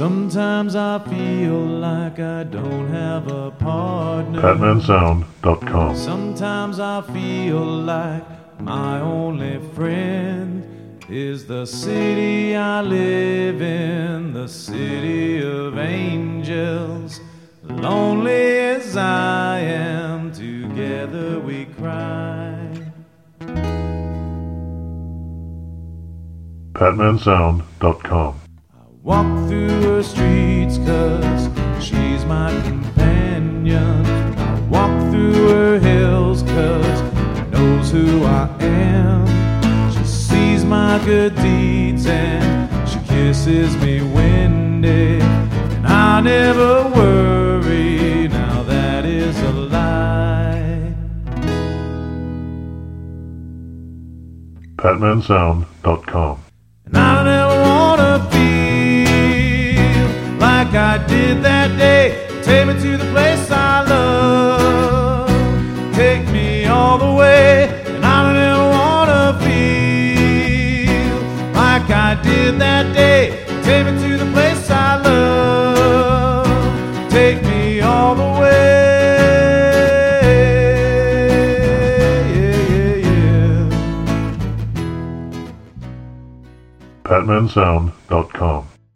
Sometimes I feel like I don't have a partner. PatmanSound.com. Sometimes I feel like my only friend is the city I live in, the city of angels. Lonely as I am, together we cry. PatmanSound.com. Walk through her streets 'cause she's my companion. I walk through her hills 'cause she knows who I am. She sees my good deeds and she kisses me when day. And I never worry, now that is a lie. PatmanSound.com. And I don't ever wanna feel like I did that day. Take me to the place I love. Take me all the way. And I don't ever wanna feel like I did that day. Take me to the place I love. Take me all the way. PatmanSound.com.